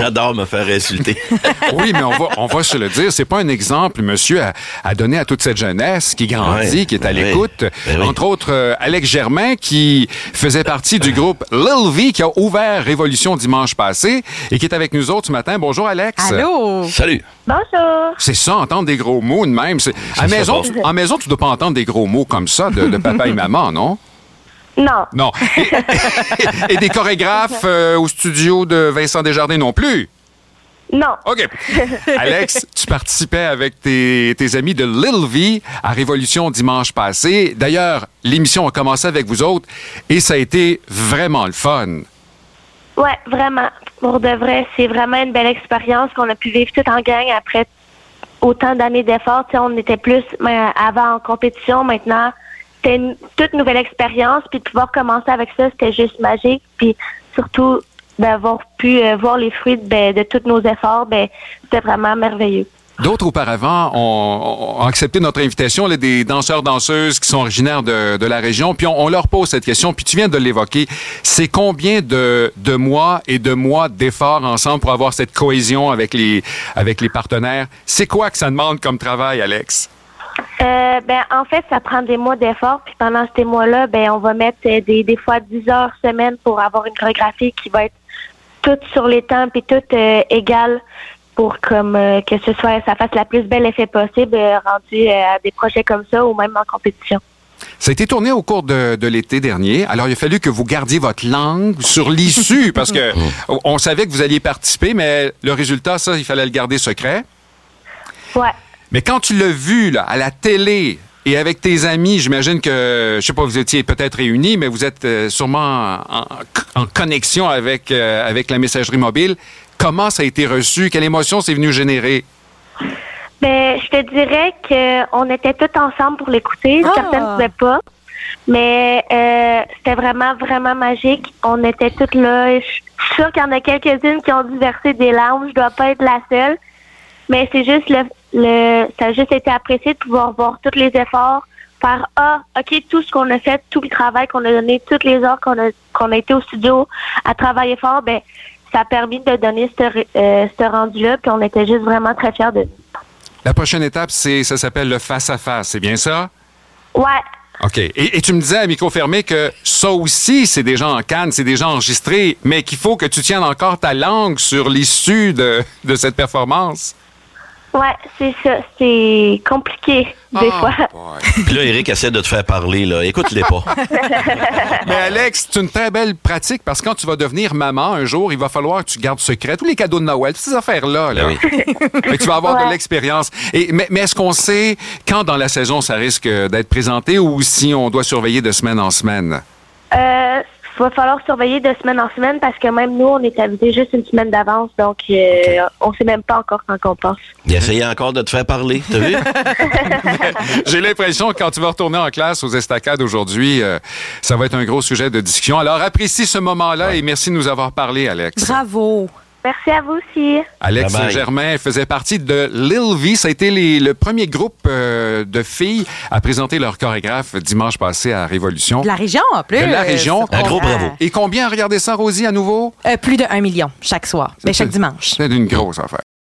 J'adore me faire insulter. Oui, mais on va se le dire, c'est pas un exemple, monsieur, à donner à toute cette jeunesse qui grandit, qui est à l'écoute. Oui. Entre autres, Alex Germain, qui faisait partie du groupe Lil V, qui a ouvert Révolution dimanche passé et qui est avec nous autres ce matin. Bonjour, Alex. Allô? Salut. Bonjour. C'est ça, entendre des gros mots de même. En maison, tu dois pas entendre des gros mots comme ça de papa et maman, non? Non. Non. Et des chorégraphes au studio de Vincent Desjardins non plus? Non. OK. Alex, tu participais avec tes amis de Lil V à Révolution dimanche passé. D'ailleurs, l'émission a commencé avec vous autres et ça a été vraiment le fun. Ouais, vraiment. Pour de vrai, c'est vraiment une belle expérience qu'on a pu vivre tout en gang après autant d'années d'efforts. Tu sais, on était plus avant en compétition, maintenant c'était une toute nouvelle expérience, puis de pouvoir commencer avec ça, c'était juste magique, puis surtout d'avoir pu voir les fruits de tous nos efforts, c'était vraiment merveilleux. D'autres auparavant ont accepté notre invitation, là, des danseurs-danseuses qui sont originaires de la région, puis on leur pose cette question, puis tu viens de l'évoquer. C'est combien de mois et de mois d'efforts ensemble pour avoir cette cohésion avec les partenaires? C'est quoi que ça demande comme travail, Alex? En fait, ça prend des mois d'efforts, puis pendant ces mois-là, on va mettre des fois 10 heures semaine pour avoir une chorégraphie qui va être toute sur les temps, puis toute égale pour que ça fasse la plus belle effet possible rendu à des projets comme ça ou même en compétition. Ça a été tourné au cours de l'été dernier. Alors, il a fallu que vous gardiez votre langue sur l'issue parce que on savait que vous alliez participer, mais le résultat, ça, il fallait le garder secret. Ouais. Mais quand tu l'as vu là, à la télé et avec tes amis, j'imagine que, je sais pas, vous étiez peut-être réunis, mais vous êtes sûrement en connexion avec la messagerie mobile. Comment ça a été reçu? Quelle émotion c'est venu générer? Je te dirais qu'on était tous ensemble pour l'écouter. Certaines ne pouvaient pas. Mais c'était vraiment, vraiment magique. On était toutes là. Je suis sûre qu'il y en a quelques-unes qui ont dû verser des larmes. Je dois pas être la seule. Mais c'est juste ça a juste été apprécié de pouvoir voir tous les efforts, faire OK, tout ce qu'on a fait, tout le travail qu'on a donné, toutes les heures qu'on a été au studio à travailler fort, ça a permis de donner ce rendu-là, puis on était juste vraiment très fiers de nous. La prochaine étape, ça s'appelle le face-à-face, c'est bien ça? Ouais. OK. Et tu me disais à micro fermé que ça aussi, c'est déjà en canne, c'est déjà enregistré, mais qu'il faut que tu tiennes encore ta langue sur l'issue de cette performance. Ouais, c'est ça. C'est compliqué, des fois. Puis là, Éric essaie de te faire parler, là. Écoute-les pas. Mais Alex, c'est une très belle pratique parce que quand tu vas devenir maman un jour, il va falloir que tu gardes secret tous les cadeaux de Noël, toutes ces affaires-là. Là. Oui. Fait que tu vas avoir de l'expérience. Mais est-ce qu'on sait quand dans la saison ça risque d'être présenté ou si on doit surveiller de semaine en semaine? Il va falloir surveiller de semaine en semaine parce que même nous, on est avisés juste une semaine d'avance. Donc, on sait même pas encore quand on passe. Il essayait encore de te faire parler, t'as vu? J'ai l'impression que quand tu vas retourner en classe aux estacades aujourd'hui, ça va être un gros sujet de discussion. Alors, apprécie ce moment-là et merci de nous avoir parlé, Alex. Bravo! Merci à vous aussi. Alex Bye bye. Germain faisait partie de Lil V. Ça a été le premier groupe de filles à présenter leur chorégraphe dimanche passé à Révolution. De la région, en plus. De la région. Un gros bravo. Et combien a regardé ça, Rosie, à nouveau? Plus de 1 million chaque soir. Chaque dimanche. C'est une grosse affaire.